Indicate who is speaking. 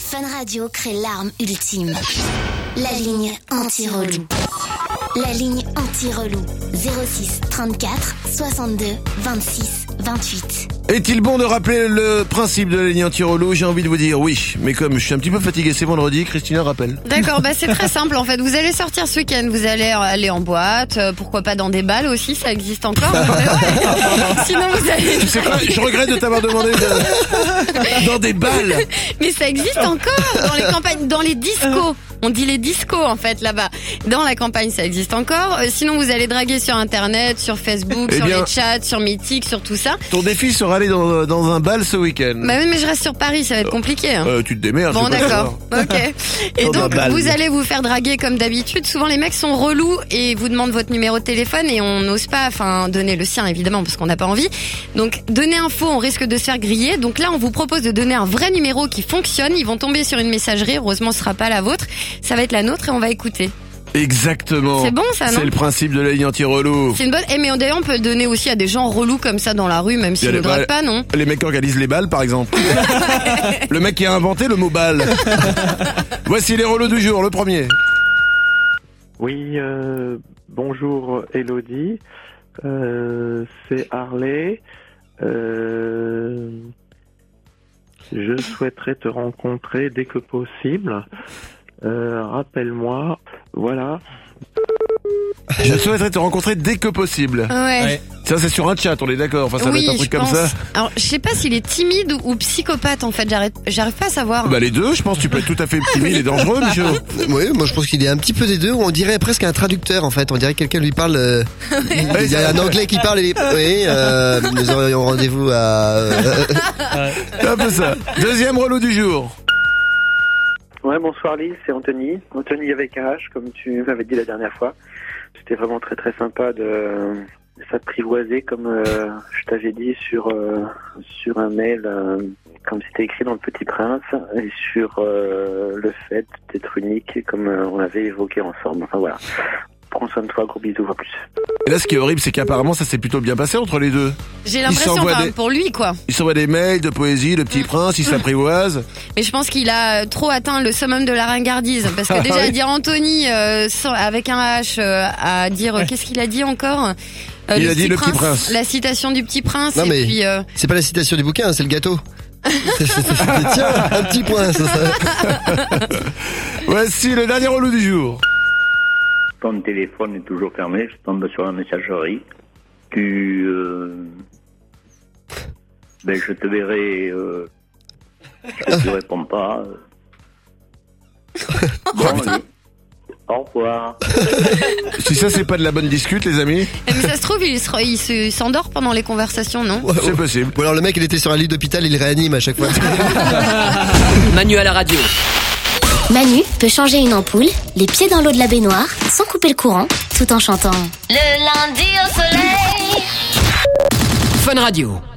Speaker 1: Fun Radio crée l'arme ultime. La ligne anti-relou. La ligne anti-relou. 06 34 62 26 28.
Speaker 2: Est-il bon de rappeler le principe de la ligne anti-relou? J'ai envie de vous dire oui, mais comme je suis un petit peu fatigué, c'est vendredi, Christina rappelle.
Speaker 3: D'accord, c'est très simple en fait. Vous allez sortir ce week-end, vous allez aller en boîte, pourquoi pas dans des balles aussi, ça existe encore. Sinon vous allez...
Speaker 2: Tu sais quoi, je regrette de t'avoir demandé dans des balles.
Speaker 3: Mais ça existe encore dans les campagnes, dans les discos. On dit les discos en fait là-bas. Dans la campagne ça existe encore. Sinon vous allez draguer sur internet, sur Facebook, sur les chats, sur Mythique, sur tout ça.
Speaker 2: Ton défi sera aller dans un bal ce week-end.
Speaker 3: Bah oui mais je reste sur Paris, ça va être compliqué. Hein.
Speaker 2: Tu te démerdes.
Speaker 3: Bon d'accord, ok. Et donc vous allez vous faire draguer comme d'habitude. Souvent les mecs sont relous et vous demandent votre numéro de téléphone et on n'ose pas donner le sien évidemment parce qu'on n'a pas envie. Donc donner un faux, on risque de se faire griller. Donc là on vous propose de donner un vrai numéro qui fonctionne. Ils vont tomber sur une messagerie, heureusement ce sera pas la vôtre. Ça va être la nôtre et on va écouter.
Speaker 2: Exactement.
Speaker 3: C'est bon ça, non?
Speaker 2: C'est le principe de la ligne anti-relou.
Speaker 3: C'est une bonne. Mais d'ailleurs on peut le donner aussi à des gens relous comme ça dans la rue, même s'ils ne draguent pas, non?
Speaker 2: Les mecs qui organisent les balles par exemple. Le mec qui a inventé le mot balle. Voici les relous du jour, le premier.
Speaker 4: Oui, bonjour Elodie. C'est Harley. Je souhaiterais te rencontrer dès que possible. Rappelle-moi, voilà.
Speaker 2: Je souhaiterais te rencontrer dès que possible.
Speaker 3: Ouais.
Speaker 2: Ça c'est sur un chat, on est d'accord. Enfin ça va être un truc comme ça.
Speaker 3: Alors je sais pas s'il est timide ou psychopathe en fait. J'arrive pas à savoir.
Speaker 2: Bah les deux, je pense. Tu peux être tout à fait timide et dangereux, Michel.
Speaker 5: Oui, moi je pense qu'il est un petit peu des deux. On dirait presque un traducteur en fait. On dirait que quelqu'un lui parle. Il y a un anglais qui parle. Et nous aurions rendez-vous à.
Speaker 2: C'est un peu ça. Deuxième relou du jour.
Speaker 4: Ouais, bonsoir Lise, c'est Anthony. Anthony avec un H, comme tu m'avais dit la dernière fois. C'était vraiment très très sympa de s'apprivoiser comme je t'avais dit sur un mail, comme c'était écrit dans Le Petit Prince, et sur le fait d'être unique comme on l'avait évoqué ensemble. Enfin voilà. Prends soin de toi, gros bisous, à plus.
Speaker 2: Et là, ce qui est horrible, c'est qu'apparemment, ça s'est plutôt bien passé entre les deux.
Speaker 3: J'ai l'impression, pour lui, quoi.
Speaker 2: Il s'envoie des mails de poésie, Le Petit Prince, il s'apprivoise.
Speaker 3: Mais je pense qu'il a trop atteint le summum de la ringardise. Parce que déjà, dire Anthony, avec un H, à dire, qu'est-ce qu'il a dit encore?
Speaker 2: Il a dit Le Petit Prince.
Speaker 3: La citation du Petit Prince.
Speaker 5: Non, mais
Speaker 3: puis,
Speaker 5: c'est pas la citation du bouquin, c'est le gâteau. Tiens, un petit point, ça.
Speaker 2: Voici le dernier relou du jour.
Speaker 6: Ton téléphone est toujours fermé, je tombe sur la messagerie. Je te verrai, je te réponds pas. Bon, allez. Au revoir.
Speaker 2: Si ça c'est pas de la bonne discute, les amis.
Speaker 3: Mais ça se trouve, il s'endort pendant les conversations, non?
Speaker 2: C'est possible.
Speaker 5: Ou alors le mec il était sur un lit d'hôpital, il réanime à chaque fois.
Speaker 7: Manu à la radio.
Speaker 1: Manu peut changer une ampoule, les pieds dans l'eau de la baignoire, sans couper le courant, tout en chantant. Le lundi au soleil.
Speaker 7: Fun Radio.